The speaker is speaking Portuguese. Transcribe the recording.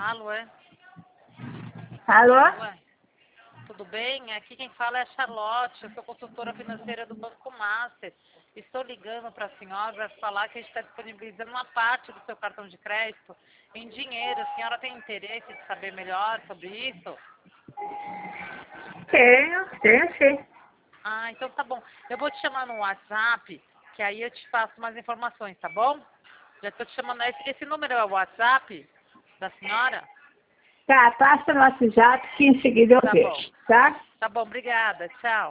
Alô, é? Alô? Ué, tudo bem? Aqui quem fala é a Charlotte, eu sou consultora financeira do Banco Master. Estou ligando para a senhora para falar que a gente está disponibilizando uma parte do seu cartão de crédito em dinheiro. A senhora tem interesse de saber melhor sobre isso? Tenho sim. Ah, então tá bom. Eu vou te chamar no WhatsApp, que aí eu te passo mais informações, tá bom? Já estou te chamando. Esse número é o WhatsApp da senhora? Tá, passa no WhatsApp que em seguida eu Tá bom. vejo, tá? Tá bom, obrigada. Tchau.